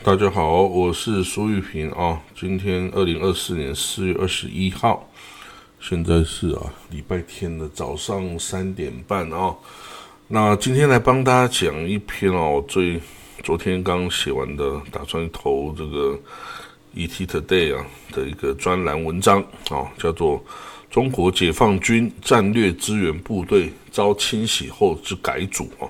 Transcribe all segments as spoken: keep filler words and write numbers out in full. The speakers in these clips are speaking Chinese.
大家好，我是苏玉平啊。今天二零二四年四月二十一号，现在是啊礼拜天的早上三点半啊。那今天来帮大家讲一篇哦，我最昨天刚写完的，打算投这个 E T Today 啊的一个专栏文章啊，叫做《中国解放军战略支援部队遭清洗后之改组》啊。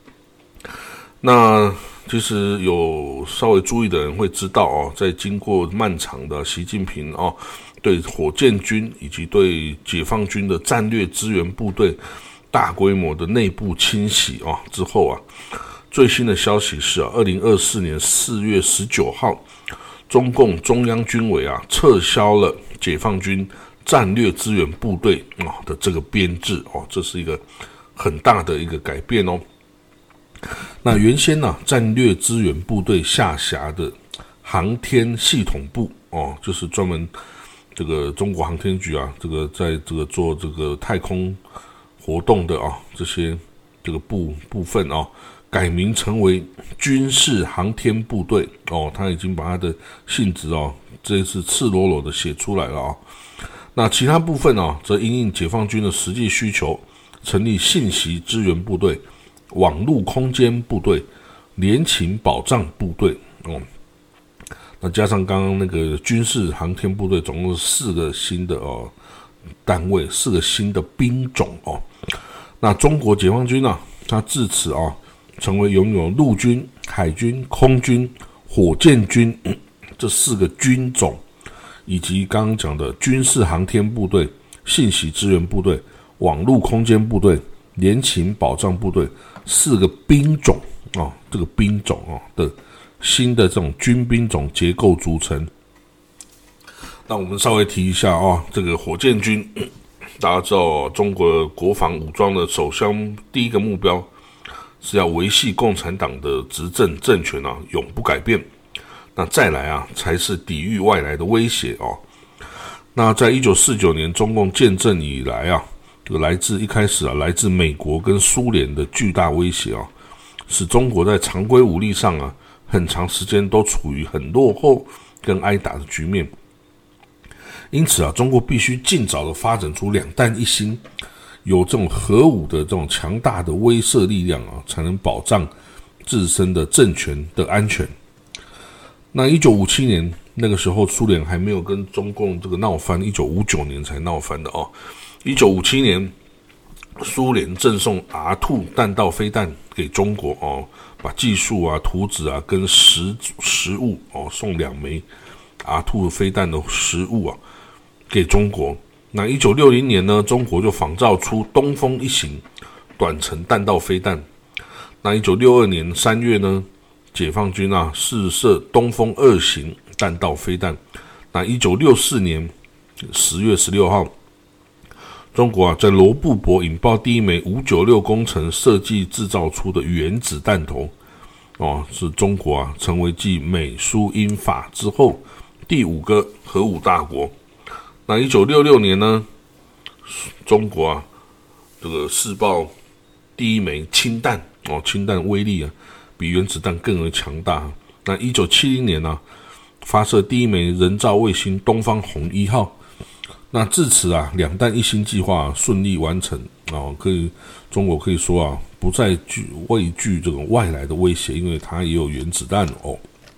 那其实有稍微注意的人会知道哦，在经过漫长的习近平哦对火箭军以及对解放军的战略支援部队大规模的内部清洗哦之后啊，最新的消息是啊，二零二四年四月十九号，中共中央军委啊撤销了解放军战略支援部队哦的这个编制哦，这是一个很大的一个改变哦。那原先呢、啊，战略支援部队下辖的航天系统部哦，就是专门这个中国航天局啊，这个在这个做这个太空活动的啊，这些这个部部分哦，改名成为军事航天部队哦，他已经把它的性质哦，这一次赤裸裸的写出来了啊、哦。那其他部分哦，则因应解放军的实际需求，成立信息支援部队、网络空间部队、联勤保障部队哦，那加上刚刚那个军事航天部队，总共是四个新的哦单位，四个新的兵种哦。那中国解放军啊，它自此啊成为拥有陆军、海军、空军、火箭军、嗯、这四个军种，以及刚刚讲的军事航天部队、信息支援部队、网络空间部队、联勤保障部队四个兵种哦，这个兵种哦的新的这种军兵种结构组成。那我们稍微提一下哦，这个火箭军，大家知道、哦、中国国防武装的首相第一个目标是要维系共产党的执政政权啊，永不改变。那再来啊，才是抵御外来的威胁哦。那在一九四九年中共建政以来啊，这个来自一开始啊，来自美国跟苏联的巨大威胁啊，使中国在常规武力上啊，很长时间都处于很落后跟挨打的局面。因此啊，中国必须尽早的发展出两弹一星，有这种核武的这种强大的威慑力量啊，才能保障自身的政权的安全。那一九五七年那个时候，苏联还没有跟中共这个闹翻，一九五九年才闹翻的哦。一九五七年，苏联赠送 R 二 弹道飞弹给中国哦，把技术啊、图纸啊跟实实物哦送两枚 R 二 飞弹的实物啊给中国。那一九六零年呢，中国就仿造出东风一型短程弹道飞弹。那一九六二年三月呢，解放军啊试射东风二型弹道飞弹。那一九六四年十月十六号。中国啊，在罗布泊引爆第一枚五九六工程设计制造出的原子弹头，哦，是中国啊成为继美、苏、英、法之后第五个核武大国。那一九六六年呢，中国啊这个试爆第一枚氢弹，哦，氢弹威力啊比原子弹更为强大。那一九七零年呢、啊，发射第一枚人造卫星东方红一号。那至此啊，两弹一星计划、啊、顺利完成哦，可以中国可以说啊，不再惧畏惧这种外来的威胁，因为它也有原子弹哦。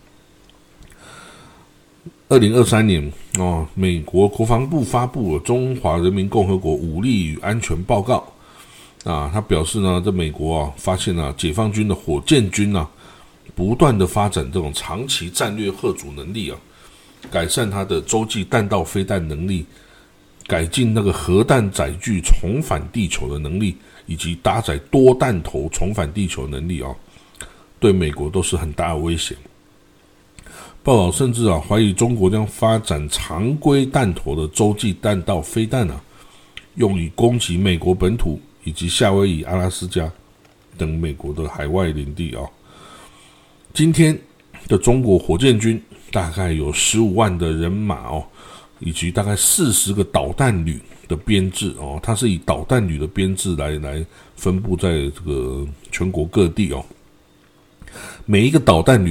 二零二三年哦，美国国防部发布了《中华人民共和国武力与安全报告》啊，他表示呢，在美国啊，发现啊，解放军的火箭军啊，不断的发展这种长期战略吓阻能力啊，改善它的洲际弹道飞弹能力。改进那个核弹载具重返地球的能力，以及搭载多弹头重返地球能力啊，对美国都是很大的威胁。报道甚至啊怀疑中国将发展常规弹头的洲际弹道飞弹啊，用以攻击美国本土以及夏威夷、阿拉斯加等美国的海外领地啊。今天的中国火箭军大概有十五万的人马哦。以及大概四十个导弹旅的编制哦，它是以导弹旅的编制来来分布在这个全国各地哦。每一个导弹旅啊，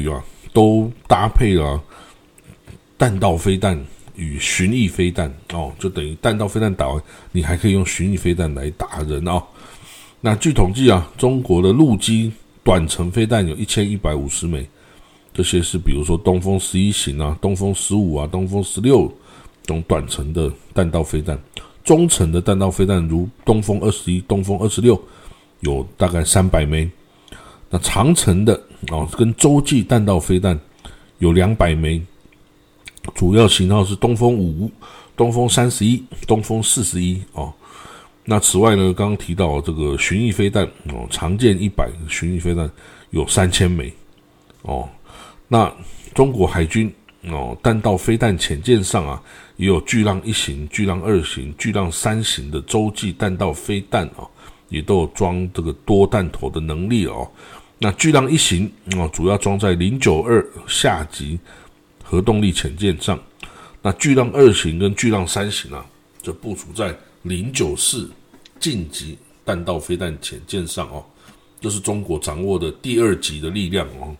都搭配了弹道飞弹与巡弋飞弹哦，就等于弹道飞弹打完，你还可以用巡弋飞弹来打人哦。那据统计啊，中国的陆基短程飞弹有一千一百五十枚，这些是比如说东风十一型啊、东风十五啊、东风十六这种短程的弹道飞弹。中程的弹道飞弹如东风二十一、东风二十六有大概三百枚。那长程的哦，跟洲际弹道飞弹有两百枚，主要型号是东风五、东风三十一、东风四十一哦。那此外呢，刚刚提到这个巡弋飞弹哦，常见一百巡弋飞弹有三千枚哦。那中国海军哦，弹道飞弹潜舰上啊，也有巨浪一型、巨浪二型、巨浪三型的洲际弹道飞弹哦，也都有装这个多弹头的能力哦。那巨浪一型哦，主要装在零九二下级核动力潜舰上，那巨浪二型跟巨浪三型啊，则部署在零九四近级弹道飞弹潜舰上哦，这是中国掌握的第二级的力量哦。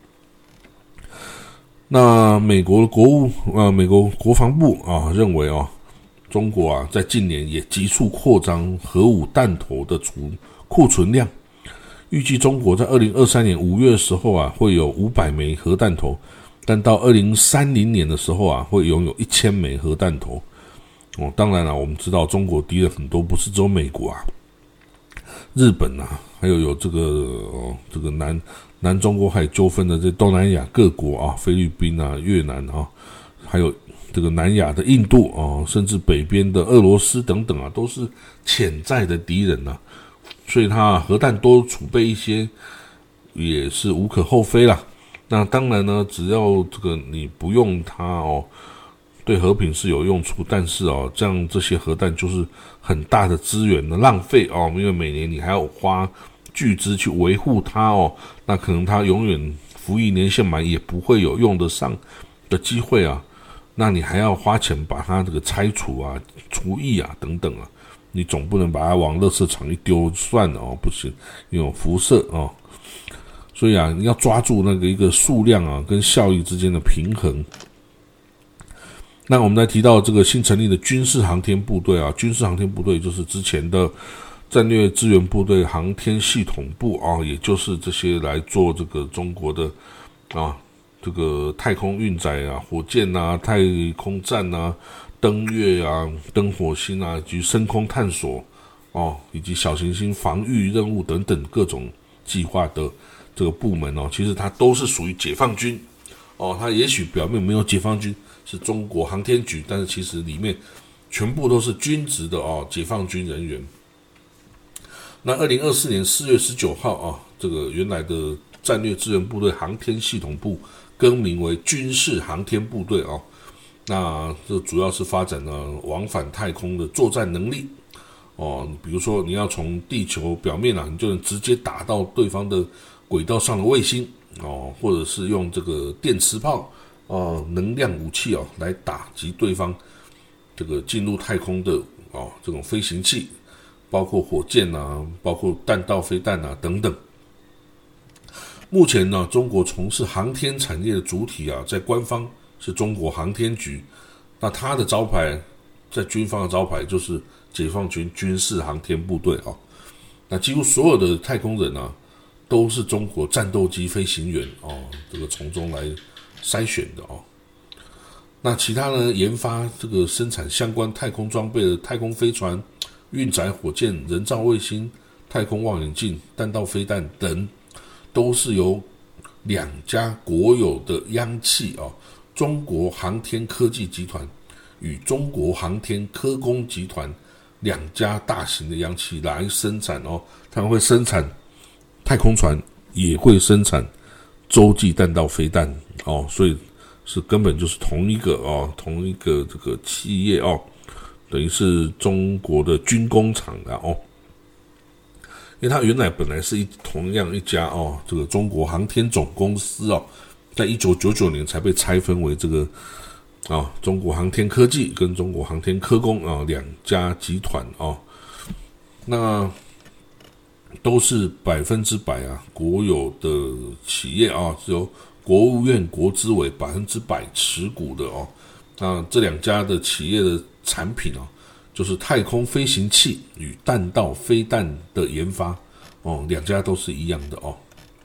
那美国国务呃，美国国防部啊认为哦，中国啊在近年也急速扩张核武弹头的储库存量，预计中国在二零二三年五月的时候啊会有五百枚核弹头，但到二零三零年的时候啊会拥有一千枚核弹头。哦，当然了，我们知道中国敌人很多，不是只有美国啊，日本啊，还有有这个哦，这个南南中国海纠纷的这东南亚各国啊，菲律宾啊、越南啊，还有这个南亚的印度啊，甚至北边的俄罗斯等等啊，都是潜在的敌人啊，所以他核弹多储备一些也是无可厚非啦。那当然呢，只要这个你不用它哦，对和平是有用处，但是哦，这样这些核弹就是很大的资源的浪费哦，因为每年你还要花巨资去维护它哦，那可能它永远服役年限满也不会有用得上的机会啊，那你还要花钱把它这个拆除啊、除役啊等等啊，你总不能把它往垃圾场一丢算了哦，不行，因为有辐射哦，所以啊，你要抓住那个一个数量啊跟效益之间的平衡。那我们来提到这个新成立的军事航天部队啊，军事航天部队就是之前的战略支援部队航天系统部啊，也就是这些来做这个中国的啊这个太空运载啊、火箭啊、太空站啊、登月啊、登火星啊，以及深空探索哦，以及小行星防御任务等等各种计划的这个部门哦，其实它都是属于解放军哦，它也许表面没有解放军。是中国航天局，但是其实里面全部都是军职的哦，解放军人员。那二零二四年四月十九号啊，这个原来的战略支援部队航天系统部更名为军事航天部队哦。那这主要是发展了往返太空的作战能力哦，比如说你要从地球表面啊，你就能直接打到对方的轨道上的卫星哦，或者是用这个电磁炮。哦，能量武器哦，来打击对方这个进入太空的哦这种飞行器，包括火箭啊，包括弹道飞弹啊等等。目前呢，中国从事航天产业的主体啊，在官方是中国航天局，那它的招牌在军方的招牌就是解放军军事航天部队啊。那几乎所有的太空人啊，都是中国战斗机飞行员哦，这个从中来筛选的哦。那其他呢，研发这个生产相关太空装备的太空飞船、运载火箭、人造卫星、太空望远镜、弹道飞弹等，都是由两家国有的央企啊，中国航天科技集团与中国航天科工集团两家大型的央企来生产哦。他们会生产太空船，也会生产洲际弹道飞弹哦，所以是根本就是同一个哦，同一个这个企业哦，等于是中国的军工厂的哦。因为它原来本来是一同样一家哦，这个中国航天总公司哦，在一九九九年才被拆分为这个啊、哦、中国航天科技跟中国航天科工啊、哦、两家集团哦，那都是百分之百啊国有的企业啊，是由国务院国资委百分之百持股的哦。那这两家的企业的产品哦，就是太空飞行器与弹道飞弹的研发哦，两家都是一样的哦。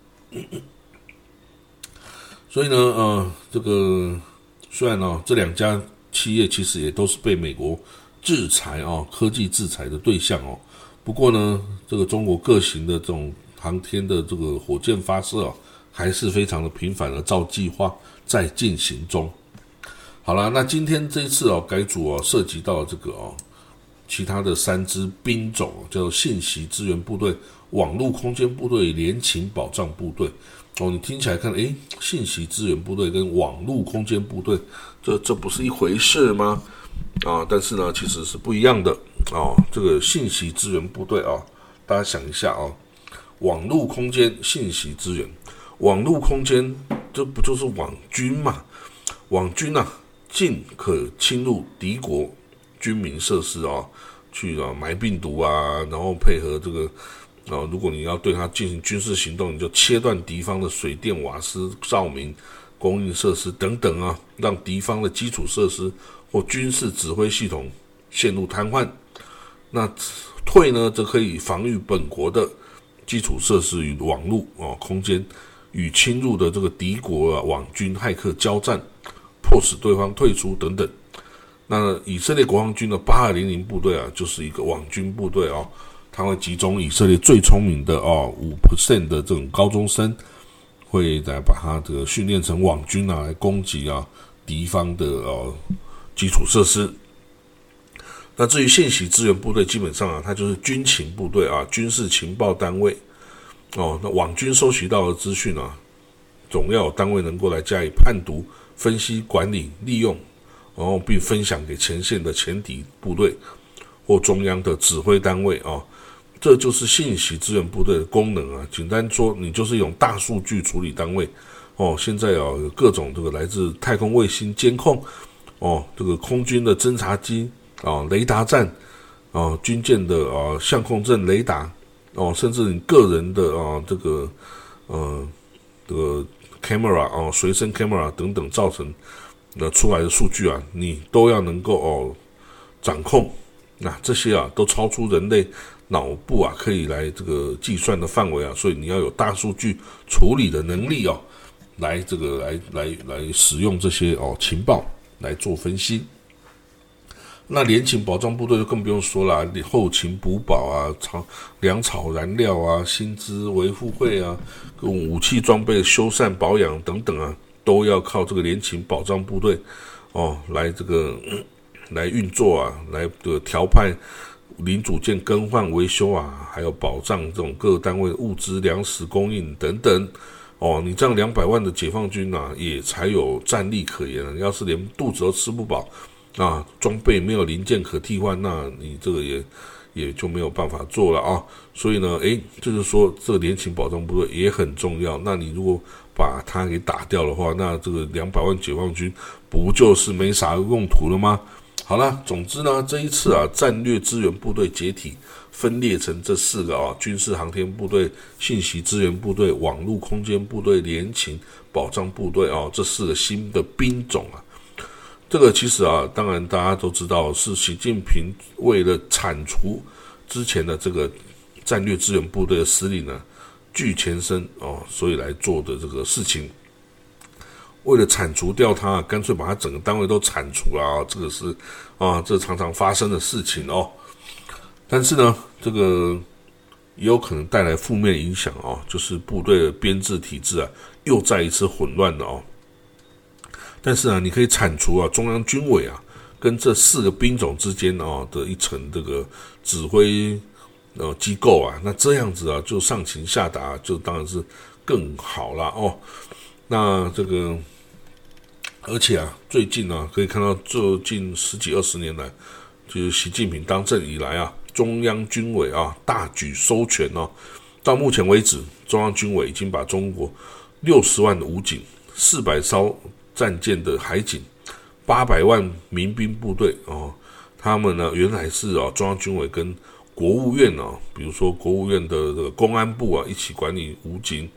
所以呢，呃，这个虽然哦，这两家企业其实也都是被美国制裁哦，科技制裁的对象哦。不过呢，这个中国各型的这种航天的这个火箭发射哦，还是非常的频繁的照计划在进行中。好啦，那今天这一次哦，改组哦，涉及到这个哦，其他的三支兵种，叫做信息支援部队、网络空间部队、联勤保障部队。哦，你听起来看，诶，信息支援部队跟网络空间部队，这这不是一回事吗？啊，但是呢，其实是不一样的哦。这个信息支援部队啊，大家想一下啊，网络空间信息支援，网络空间这不就是网军嘛？网军啊，进可侵入敌国军民设施啊，去啊埋病毒啊，然后配合这个啊，如果你要对它进行军事行动，你就切断敌方的水电、瓦斯、照明供应设施等等啊，让敌方的基础设施或军事指挥系统陷入瘫痪。那退呢，则可以防御本国的基础设施与网络哦空间与侵入的这个敌国啊网军骇客交战，迫使对方退出等等。那以色列国防军的八二零零部队啊，就是一个网军部队哦，它会集中以色列最聪明的哦 百分之五 的这种高中生，会来把它这个训练成网军啊，来攻击啊敌方的哦基础设施。那至于信息支援部队，基本上啊，它就是军情部队啊，军事情报单位哦。那网军收集到的资讯啊，总要有单位能够来加以判读、分析、管理、利用，然后并分享给前线的前敌部队或中央的指挥单位啊。这就是信息支援部队的功能啊。简单说，你就是一种大数据处理单位哦。现在啊，有各种这个来自太空卫星监控哦，这个空军的侦察机啊、雷达站啊、军舰的啊相控阵雷达哦，甚至你个人的啊这个呃这个 camera 哦，随身 camera 等等造成的出来的数据啊，你都要能够哦掌控。那这些啊都超出人类脑部啊可以来这个计算的范围啊，所以你要有大数据处理的能力哦，来这个来来来使用这些哦情报来做分析。那联勤保障部队就更不用说了，后勤补保啊、草粮草燃料啊、薪资维护费啊、武器装备修缮保养等等啊，都要靠这个联勤保障部队哦来这个、嗯、来运作啊，来的调派零组件更换维修啊，还有保障这种各单位的物资粮食供应等等哦。你这样两百万的解放军啊，也才有战力可言了。要是连肚子都吃不饱啊，装备没有零件可替换，那你这个也也就没有办法做了啊。所以呢，诶，就是说这个联勤保障部队也很重要。那你如果把它给打掉的话，那这个两百万解放军不就是没啥用途了吗？好了，总之呢，这一次啊，战略支援部队解体，分裂成这四个啊，军事航天部队、信息支援部队、网络空间部队、联勤保障部队啊，这四个新的兵种啊。这个其实啊，当然大家都知道，是习近平为了铲除之前的这个战略支援部队的司令呢，拒前身哦，所以来做的这个事情。为了铲除掉他，干脆把他整个单位都铲除了啊！这个是啊，这常常发生的事情哦。但是呢，这个也有可能带来负面影响哦，就是部队的编制体制啊，又再一次混乱了哦。但是啊，你可以铲除啊中央军委啊跟这四个兵种之间啊的一层这个指挥呃机构啊，那这样子啊就上情下达，就当然是更好了哦。那这个。而且啊，最近啊，可以看到最近十几二十年来，就是习近平当政以来啊，中央军委啊大举收权哦。到目前为止，中央军委已经把中国六十万的武警、四百艘战舰的海警、八百万民兵部队哦，他们呢原来是啊中央军委跟国务院啊，比如说国务院的这个公安部啊一起管理武警。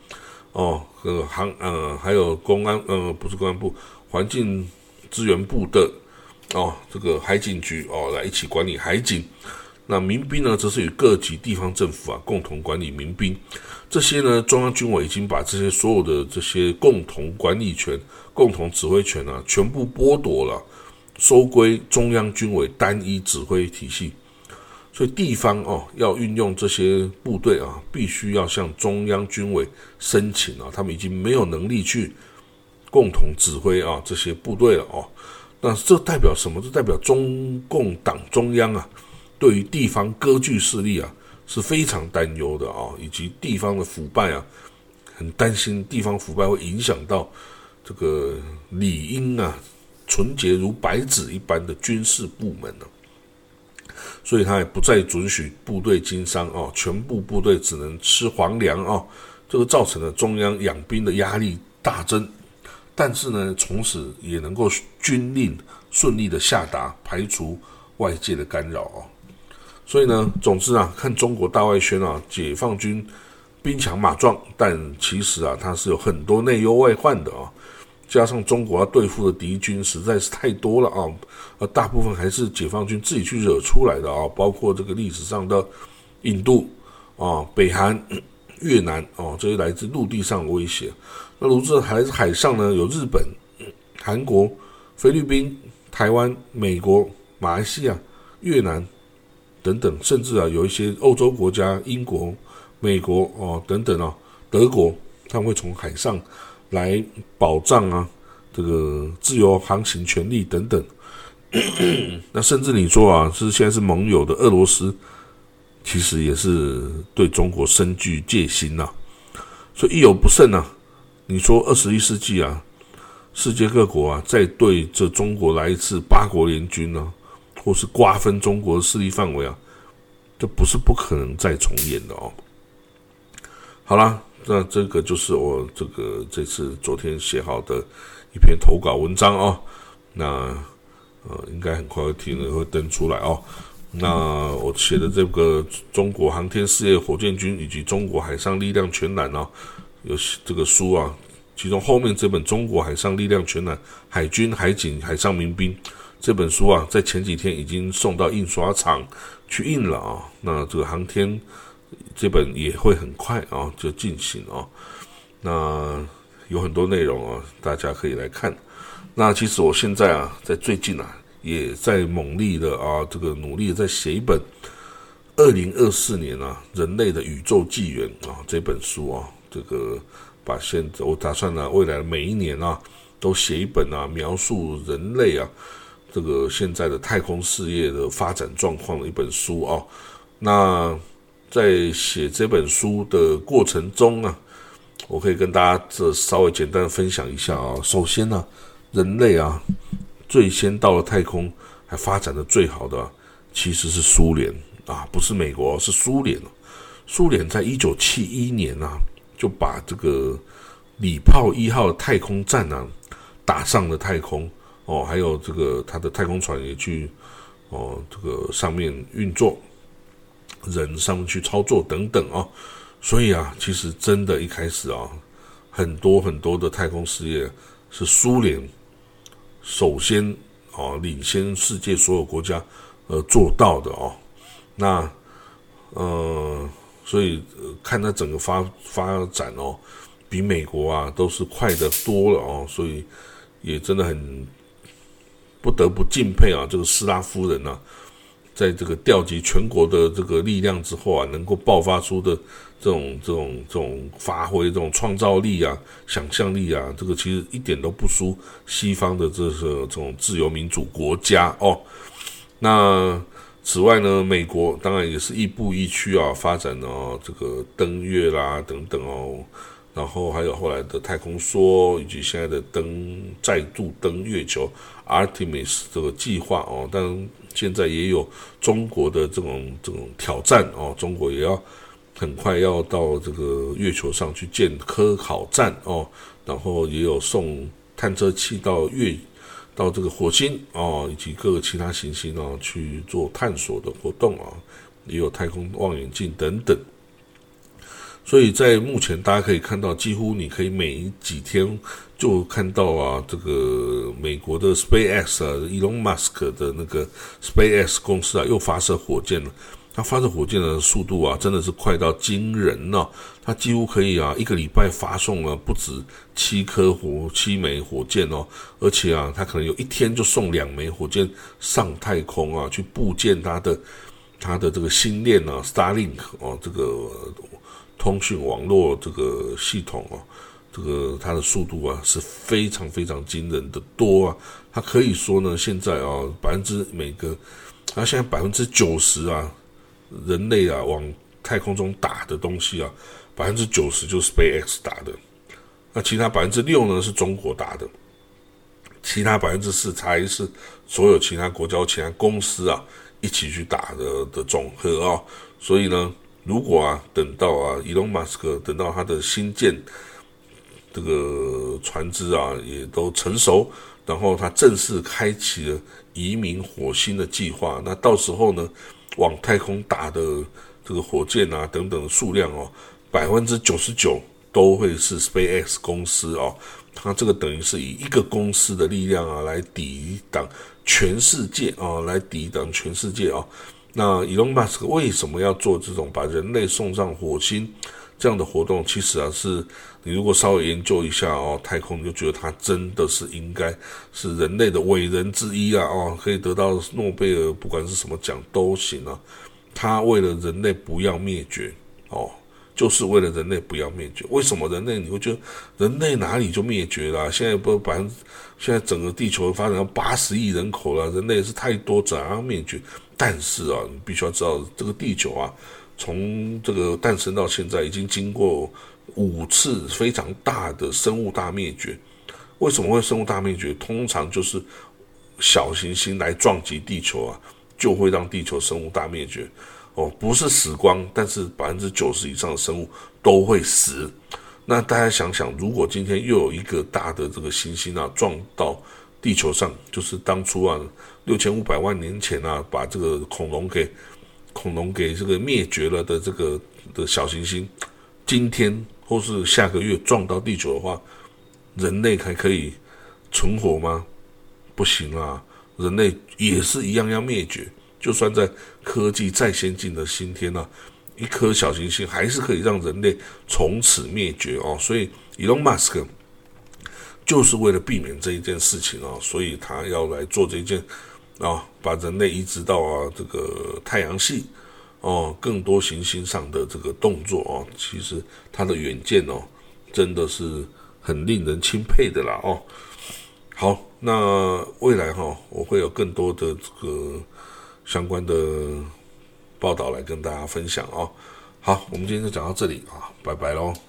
哦，呃航呃还有公安呃不是公安部环境资源部的哦这个海警局哦来一起管理海警。那民兵呢，则是与各级地方政府啊共同管理民兵。这些呢，中央军委已经把这些所有的这些共同管理权、共同指挥权啊，全部剥夺了，收归中央军委单一指挥体系。所以地方哦要运用这些部队啊，必须要向中央军委申请啊，他们已经没有能力去共同指挥啊这些部队了哦。那这代表什么？这代表中共党中央啊，对于地方割据势力啊是非常担忧的啊，以及地方的腐败啊，很担心地方腐败会影响到这个理应啊纯洁如白纸一般的军事部门呢、啊，所以他也不再准许部队经商啊，全部部队只能吃皇粮啊，这个造成了中央养兵的压力大增，但是呢，从此也能够军令顺利的下达，排除外界的干扰啊。所以呢，总之啊，看中国大外宣啊，解放军兵强马壮，但其实啊，它是有很多内忧外患的啊。加上中国要对付的敌军实在是太多了啊，而大部分还是解放军自己去惹出来的啊，包括这个历史上的印度啊、北韩、越南啊，这些来自陆地上的威胁。那如果还是海上呢，有日本、韩国、菲律宾、台湾、美国、马来西亚、越南等等，甚至啊有一些欧洲国家，英国、美国哦等等啊，德国，他们会从海上来保障啊这个自由航行权利等等。那甚至你说啊，是现在是盟友的俄罗斯，其实也是对中国深具戒心呐、啊。所以一有不慎啊，你说二十一世纪啊，世界各国啊再对这中国来一次八国联军啊，或是瓜分中国的势力范围啊，这不是不可能再重演的哦。好啦，那这个就是我这个这次昨天写好的一篇投稿文章哦。那呃，应该很快会听了会登出来哦。那我写的这个中国航天事业火箭军以及中国海上力量全览啊，有这个书啊，其中后面这本《中国海上力量全览：海军、海警、海上民兵》这本书啊，在前几天已经送到印刷厂去印了啊。那这个航天这本也会很快啊就进行啊。那有很多内容啊，大家可以来看。那其实我现在啊，在最近啊，也在猛力的啊，这个努力的在写一本二零二四年啊人类的宇宙纪元啊这本书啊，这个把现在我打算呢、啊，未来每一年啊都写一本啊，描述人类啊这个现在的太空事业的发展状况的一本书啊。那在写这本书的过程中啊，我可以跟大家这稍微简单的分享一下啊。首先呢、啊，人类啊最先到了太空还发展的最好的、啊、其实是苏联啊，不是美国，是苏联。苏联在一九七一年啊，就把这个礼炮一号的太空站啊打上了太空哦，还有这个它的太空船也去哦这个上面运作，人上面去操作等等啊。所以啊，其实真的一开始啊，很多很多的太空事业是苏联首先哦领先世界所有国家呃做到的哦。那呃所以、呃、看它整个发发展哦，比美国啊都是快得多了哦，所以也真的很不得不敬佩啊，这个斯拉夫人啊，在这个调集全国的这个力量之后啊，能够爆发出的这种这种这种发挥，这种创造力啊、想象力啊，这个其实一点都不输西方的这个这种自由民主国家哦。那此外呢，美国当然也是亦步亦趋啊，发展哦这个登月啦等等哦，然后还有后来的太空梭，以及现在的登再度登月球 Artemis 这个计划哦。当然现在也有中国的这种这种挑战哦，中国也要很快要到这个月球上去建科考站哦，然后也有送探测器到月到这个火星哦，以及各个其他行星哦去做探索的活动啊，也有太空望远镜等等。 所以在目前大家可以看到，几乎你可以每几天就看到啊，这个美国的 SpaceX 啊 ，Elon Musk 的那个 SpaceX 公司啊，又发射火箭了。它发射火箭的速度啊，真的是快到惊人哦！它几乎可以啊，一个礼拜发送了不止七颗火七枚火箭哦，而且啊，它可能有一天就送两枚火箭上太空啊，去布建它的它的这个星链啊 ，Starlink 哦，这个通讯网络这个系统哦，这个它的速度啊是非常非常惊人的多啊！它可以说呢，现在啊，百分之每个，它现在百分之九十啊。人类啊往太空中打的东西啊，百分之九十就是 SpaceX 打的，那其他百分之六呢是中国打的，其他百分之四才是所有其他国家、其他公司啊一起去打的的总和啊。所以呢，如果啊等到啊 Elon Musk 等到他的新建这个船只啊也都成熟，然后他正式开启了移民火星的计划，那到时候呢？往太空打的这个火箭啊等等的数量哦，百分之九十九都会是 SpaceX 公司哦，它这个等于是以一个公司的力量啊来抵挡全世界啊，来抵挡全世界啊。那 Elon Musk 为什么要做这种把人类送上火星这样的活动？其实啊，是你如果稍微研究一下哦，太空你就觉得他真的是应该是人类的伟人之一啊！哦，可以得到诺贝尔不管是什么奖都行啊。他为了人类不要灭绝哦，就是为了人类不要灭绝。为什么人类你会觉得人类哪里就灭绝了、啊？现在不百分现在整个地球发展到八十亿人口了，人类是太多，怎样灭绝？但是啊，你必须要知道这个地球啊。从这个诞生到现在，已经经过五次非常大的生物大灭绝。为什么会生物大灭绝？通常就是小行星来撞击地球啊，就会让地球生物大灭绝。哦，不是死光，但是百分之九十以上的生物都会死。那大家想想，如果今天又有一个大的这个行星啊撞到地球上，就是当初啊六千五百万年前啊，把这个恐龙给恐龙给这个灭绝了的这个的小行星，今天或是下个月撞到地球的话，人类还可以存活吗？不行啊，人类也是一样要灭绝。就算在科技再先进的今天啊，一颗小行星还是可以让人类从此灭绝哦。所以 Elon Musk 就是为了避免这一件事情啊，所以他要来做这件啊，把人类移植到啊这个太阳系哦，更多行星上的这个动作哦，其实他的远见哦，真的是很令人钦佩的啦哦。好，那未来哈、哦，我会有更多的这个相关的报道来跟大家分享哦。好，我们今天就讲到这里啊，拜拜咯。